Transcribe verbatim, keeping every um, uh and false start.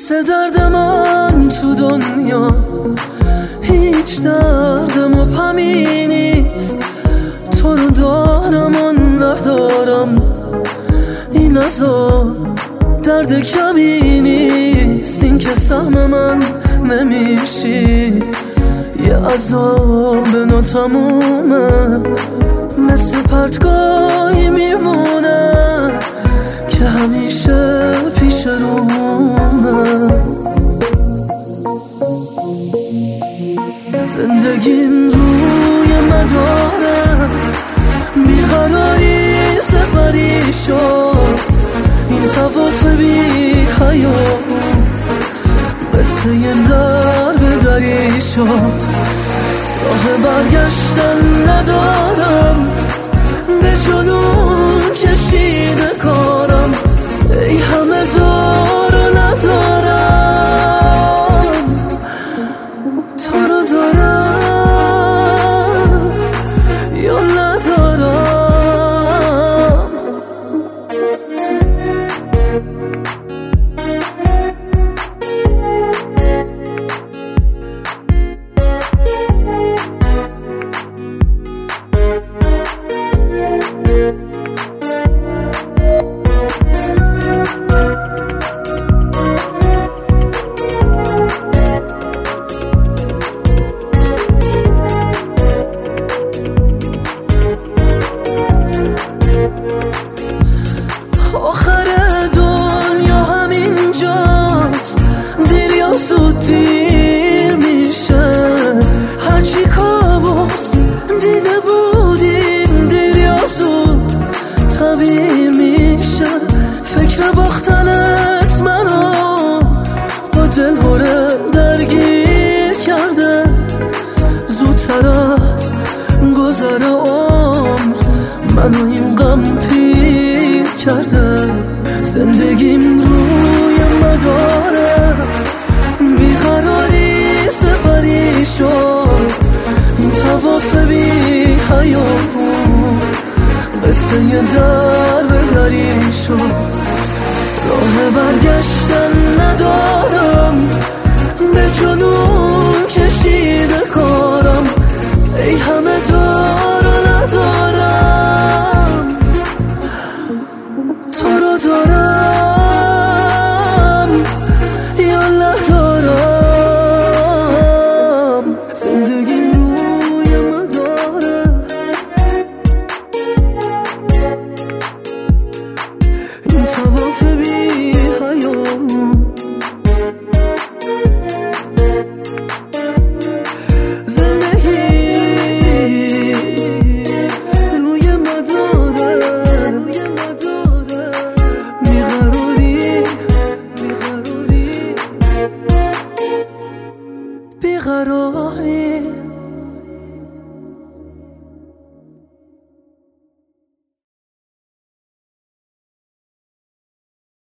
مثل درد من تو دنیا هیچ دردم و پمی نیست. تو رو دارم و ندارم، این عذاب درد کمی نیست. این که سهم من نمیشی، یه عذاب ناتمومه، مثل پرتگاهی میمونه که همیشه پیش رومه. زندگیم روی مداره بیقراری سپری شد. این طواف بی حیات مثل یه درب دری شد. راه برگشتن ندارم، به جنون کشیده کارم. ای همه دار و ندارم، تو رو دارم یا ندارم. آخر دنیا همینجاست، دیر یا زود دیر میشه. هرچی کابوس دیده بودیم دیر یا زود تعبیر میشه. فکر باختنت منو با دلهوره درگیر کرده. زودتر از گذر عمر منو این غم پیر کرده. زندگیم روی مداره بیقراری سپری شد. این طواف بی حیات مثل یه درب دری شد. راه برگشتن ندارم، به جنون کشیده کارم. ای همه دار و ندارم، تو رو دارم یا ندارم. زندگی روی مداره این طواف بی حیات بیقرار.